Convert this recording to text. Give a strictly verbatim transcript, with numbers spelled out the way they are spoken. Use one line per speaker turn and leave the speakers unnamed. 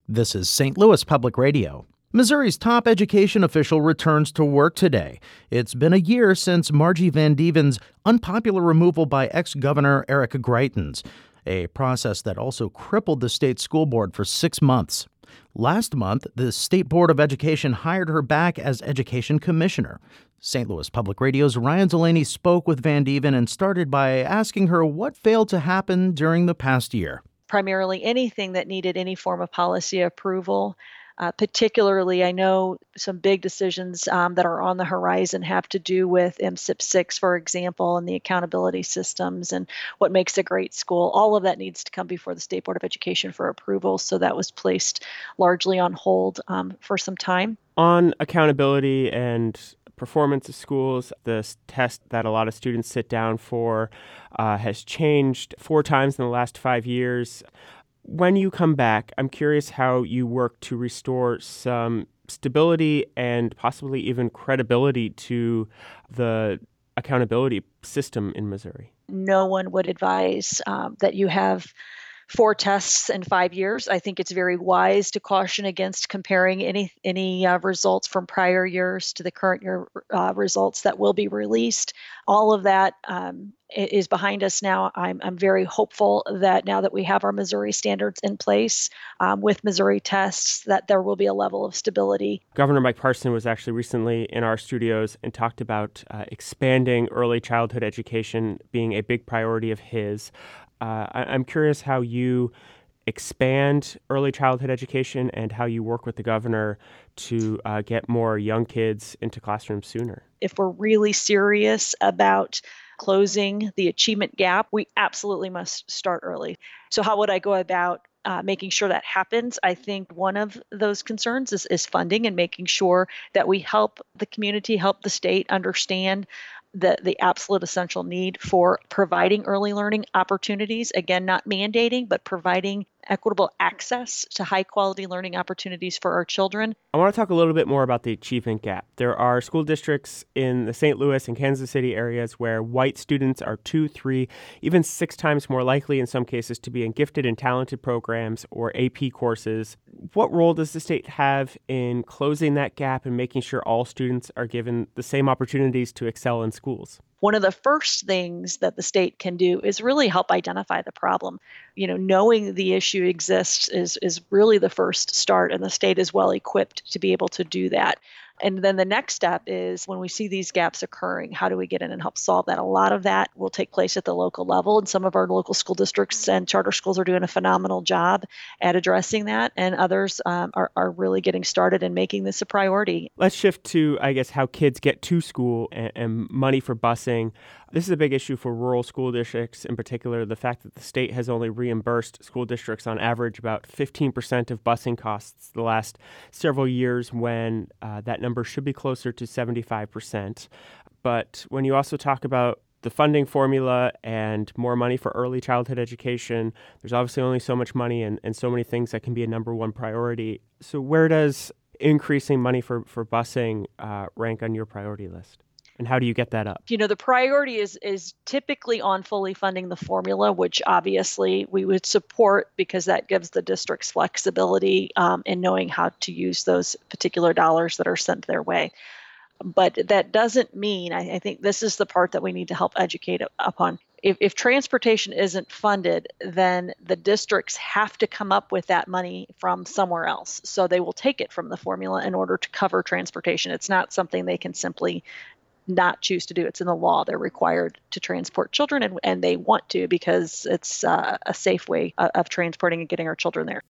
This is Saint Louis Public Radio. Missouri's top education official returns to work today. It's been a year since Margie Van Dieven's unpopular removal by ex-Governor Eric Greitens, a process that also crippled the state school board for six months. Last month, the State Board of Education hired her back as Education Commissioner. Saint Louis Public Radio's Ryan Delaney spoke with Van Dieven and started by asking her what failed to happen during the past year.
Primarily anything that needed any form of policy approval. Uh, particularly, I know some big decisions um, that are on the horizon have to do with M S I P six, for example, and the accountability systems and what makes a great school. All of that needs to come before the State Board of Education for approval. So that was placed largely on hold um, for some time.
On accountability and performance of schools, the test that a lot of students sit down for uh, has changed four times in the last five years. When you come back, I'm curious how you work to restore some stability and possibly even credibility to the accountability system in Missouri.
No one would advise um, that you have four tests in five years. I think it's very wise to caution against comparing any any uh, results from prior years to the current year uh, results that will be released. All of that um, is behind us now. I'm I'm very hopeful that now that we have our Missouri standards in place um, with Missouri tests, that there will be a level of stability.
Governor Mike Parson was actually recently in our studios and talked about uh, expanding early childhood education being a big priority of his. Uh, I- I'm curious how you expand early childhood education and how you work with the governor to uh, get more young kids into classrooms sooner.
If we're really serious about closing the achievement gap, we absolutely must start early. So how would I go about uh, making sure that happens? I think one of those concerns is, is funding and making sure that we help the community, help the state understand the the absolute essential need for providing early learning opportunities. Again, not mandating, but providing equitable access to high quality learning opportunities for our children.
I want to talk a little bit more about the achievement gap. There are school districts in the Saint Louis and Kansas City areas where white students are two, three, even six times more likely in some cases to be in gifted and talented programs or A P courses. What role does the state have in closing that gap and making sure all students are given the same opportunities to excel in schools?
One of the first things that the state can do is really help identify the problem. You know, knowing the issue exists is is really the first start, and the state is well equipped to be able to do that. And then the next step is when we see these gaps occurring, how do we get in and help solve that? A lot of that will take place at the local level, and some of our local school districts and charter schools are doing a phenomenal job at addressing that, and others um, are, are really getting started and making this a priority.
Let's shift to, I guess, how kids get to school and, and money for busing. This is a big issue for rural school districts, in particular, the fact that the state has only reimbursed school districts on average about fifteen percent of busing costs the last several years, when uh, that number should be closer to seventy-five percent. But when you also talk about the funding formula and more money for early childhood education, there's obviously only so much money and, and so many things that can be a number one priority. So where does increasing money for, for busing uh, rank on your priority list? And how do you get that up?
You know, the priority is is typically on fully funding the formula, which obviously we would support because that gives the districts flexibility um, in knowing how to use those particular dollars that are sent their way. But that doesn't mean, I, I think this is the part that we need to help educate upon. If, if transportation isn't funded, then the districts have to come up with that money from somewhere else. So they will take it from the formula in order to cover transportation. It's not something they can simply not choose to do. It's in the law. They're required to transport children, and, and they want to because it's uh, a safe way of, of transporting and getting our children there.